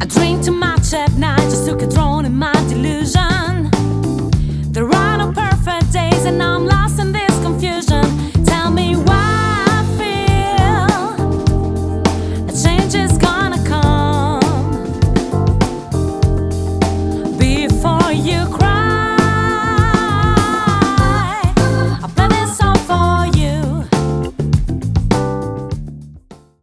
I drink too much at night, just took a throne in my delusion.